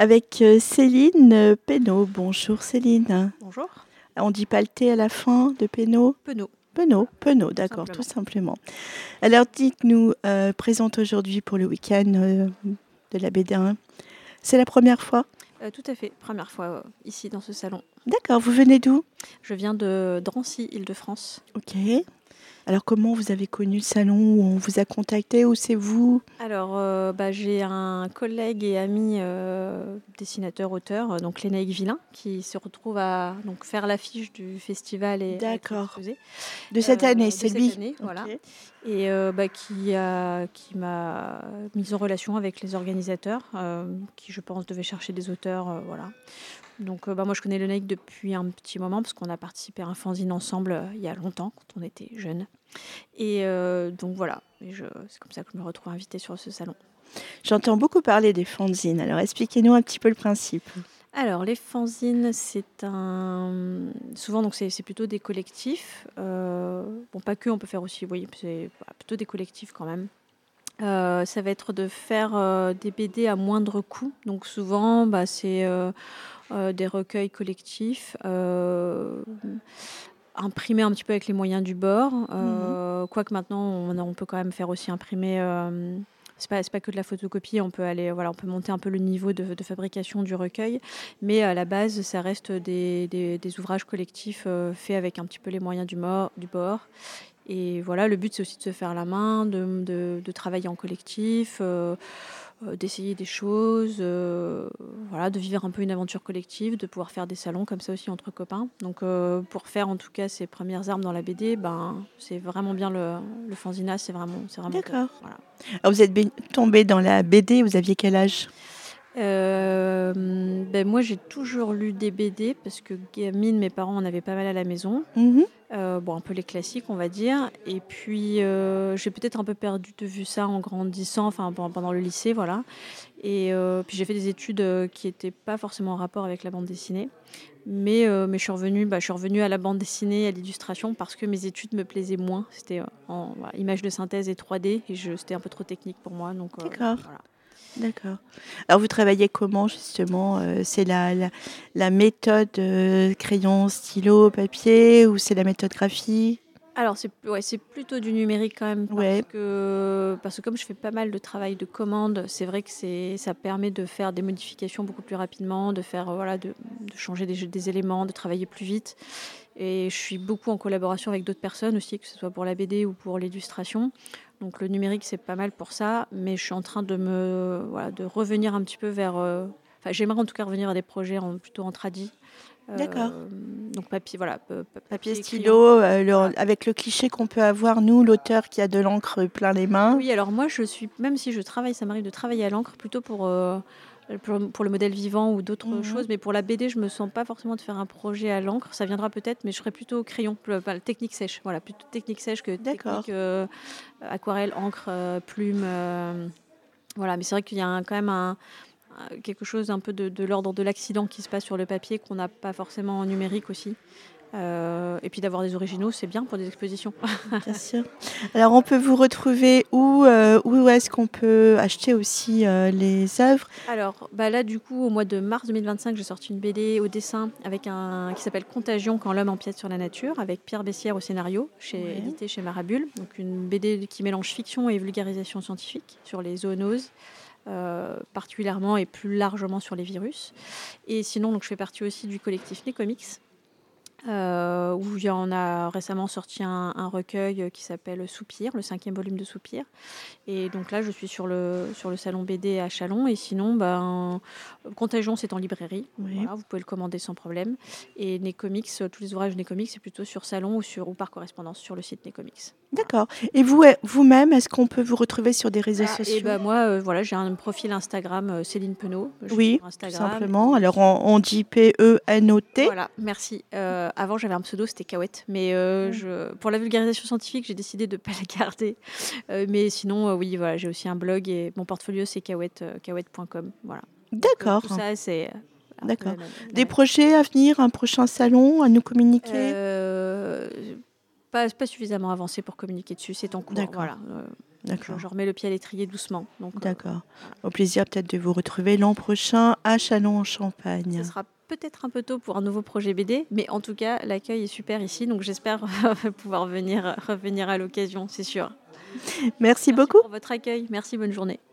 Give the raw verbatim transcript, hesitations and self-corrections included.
avec euh, Céline euh, Pénaud. Bonjour Céline. Bonjour. On dit pas le T à la fin de Pénaud? Penaud. Pénaud, Pénaud, d'accord, simplement. tout simplement. Alors dites-nous, euh, présente aujourd'hui pour le week-end euh, de la B D un. C'est la première fois? Euh, tout à fait, première fois euh, ici dans ce salon. D'accord, vous venez d'où? Je viens de Drancy, Île-de-France. Ok. Alors comment vous avez connu le salon? Où on vous a contacté ou c'est vous? Alors, euh, bah, j'ai un collègue et ami euh, dessinateur, auteur, euh, donc Lénaïque Villain, qui se retrouve à donc, faire l'affiche du festival et à être D'accord. exposé. De cette Euh, année, de c'est cette lui? année, voilà. Ok. Et euh, bah, qui, a, qui m'a mise en relation avec les organisateurs, euh, qui, je pense, devaient chercher des auteurs, euh, voilà. Donc, euh, bah, moi, je connais Lénaïque depuis un petit moment, parce qu'on a participé à un fanzine ensemble euh, il y a longtemps, quand on était jeunes. Et euh, donc, voilà. Et je, c'est comme ça que je me retrouve invitée sur ce salon. J'entends beaucoup parler des fanzines, alors expliquez-nous un petit peu le principe. Alors, les fanzines, c'est un... Souvent, donc, c'est, c'est plutôt des collectifs. Euh, bon, pas que, on peut faire aussi, oui, c'est plutôt des collectifs quand même. Euh, ça va être de faire euh, des B D à moindre coût. Donc, souvent, bah, c'est euh, euh, des recueils collectifs, euh, imprimés un petit peu avec les moyens du bord. Euh, mmh. Quoique maintenant, on, on peut quand même faire aussi imprimer... Euh, C'est pas, c'est pas que de la photocopie, on peut aller, voilà, on peut monter un peu le niveau de, de fabrication du recueil, mais à la base, ça reste des, des, des ouvrages collectifs euh, faits avec un petit peu les moyens du, mort, du bord. Et voilà, le but, c'est aussi de se faire la main, de, de, de travailler en collectif, euh, euh, d'essayer des choses, euh, voilà, de vivre un peu une aventure collective, de pouvoir faire des salons comme ça aussi entre copains. Donc, euh, pour faire en tout cas ses premières armes dans la B D, ben, c'est vraiment bien le, le fanzina, c'est vraiment, c'est vraiment D'accord. top. Voilà. Alors vous êtes bé- tombé dans la B D, vous aviez quel âge? Euh, ben moi, j'ai toujours lu des B D parce que gamine, mes parents en avaient pas mal à la maison. Mhm. Euh, bon, un peu les classiques, on va dire. Et puis, euh, j'ai peut-être un peu perdu de vue ça en grandissant, enfin pendant le lycée, voilà. Et euh, puis j'ai fait des études euh, qui n'étaient pas forcément en rapport avec la bande dessinée. Mais, euh, mais je suis revenue, bah, je suis revenue à la bande dessinée, à l'illustration, parce que mes études me plaisaient moins. C'était euh, en voilà, image de synthèse et trois D, et je, c'était un peu trop technique pour moi. Donc, euh, D'accord. voilà. D'accord. Alors vous travaillez comment justement? euh, C'est la, la, la méthode euh, crayon, stylo, papier ou c'est la méthode graphie? Alors, c'est, ouais, c'est plutôt du numérique quand même, parce, Ouais. que, parce que comme je fais pas mal de travail de commande, c'est vrai que c'est, ça permet de faire des modifications beaucoup plus rapidement, de, faire, voilà, de, de changer des, des éléments, de travailler plus vite. Et je suis beaucoup en collaboration avec d'autres personnes aussi, que ce soit pour la B D ou pour l'illustration. Donc le numérique, c'est pas mal pour ça, mais je suis en train de, me, voilà, de revenir un petit peu vers... Euh, enfin, j'aimerais en tout cas revenir à des projets en, plutôt en tradi. D'accord. Euh, donc papier, voilà, papier, Papier, crayon. stylo, euh, le- Voilà. avec le cliché qu'on peut avoir, nous, l'auteur qui a de l'encre plein les mains. Oui, alors moi, je suis, même si je travaille, ça m'arrive de travailler à l'encre plutôt pour, euh, pour, pour le modèle vivant ou d'autres Mhm. choses, mais pour la B D, je me sens pas forcément de faire un projet à l'encre. Ça viendra peut-être, mais je ferai plutôt au crayon, plus- pas, technique sèche. Voilà, plutôt technique sèche que D'accord. technique euh, aquarelle, encre, euh, plume. euh, voilà, mais c'est vrai qu'il y a un- quand même un, un- quelque chose un peu de, de l'ordre de l'accident qui se passe sur le papier qu'on n'a pas forcément en numérique aussi. Euh, et puis d'avoir des originaux, c'est bien pour des expositions. Bien sûr. Alors, on peut vous retrouver où, euh, où est-ce qu'on peut acheter aussi euh, les œuvres? Alors, bah là, du coup, au mois de mars deux mille vingt-cinq, j'ai sorti une B D au dessin avec un qui s'appelle Contagion quand l'homme empiète sur la nature, avec Pierre Bessière au scénario, chez, Ouais. édité chez Marabule. Donc, une B D qui mélange fiction et vulgarisation scientifique sur les zoonoses, euh, particulièrement et plus largement sur les virus. Et sinon, donc, je fais partie aussi du collectif Necomics. Euh, où il y en a récemment sorti un, un recueil qui s'appelle Soupir, le cinquième volume de Soupir. Et donc là, je suis sur le, sur le salon B D à Chalon. Et sinon, ben, Contagion, c'est en librairie. Oui. Voilà, vous pouvez le commander sans problème. Et Necomics, tous les ouvrages Necomics, c'est plutôt sur salon ou, sur, ou par correspondance sur le site Necomics. D'accord. Et vous, vous-même, est-ce qu'on peut vous retrouver sur des réseaux Ah, sociaux? et ben moi, euh, voilà, j'ai un profil Instagram, euh, Céline Penaud. Je suis Oui, sur tout Instagram. simplement. Alors, on, on dit P E N O T. Voilà, merci. Euh, avant, j'avais un pseudo, c'était Cahouette. Mais euh, Mm. je, pour la vulgarisation scientifique, j'ai décidé de ne pas la garder. Euh, mais sinon, euh, oui, voilà, j'ai aussi un blog et mon portfolio, c'est cahouette, euh, cahouette point com. Voilà. D'accord. Donc, euh, tout ça, c'est un D'accord. peu la même, la Des même. projets à venir, un prochain salon à nous communiquer? Euh, pas, pas suffisamment avancé pour communiquer dessus. C'est en cours. D'accord. Voilà. Euh, D'accord. je, je remets le pied à l'étrier doucement. Donc, euh, D'accord. Au plaisir peut-être de vous retrouver l'an prochain à ce Châlons-en-Champagne. sera peut-être un peu tôt pour un nouveau projet B D, mais en tout cas, l'accueil est super ici. Donc, j'espère pouvoir venir, revenir à l'occasion, c'est sûr. Merci Merci beaucoup. pour votre accueil. Merci, bonne journée.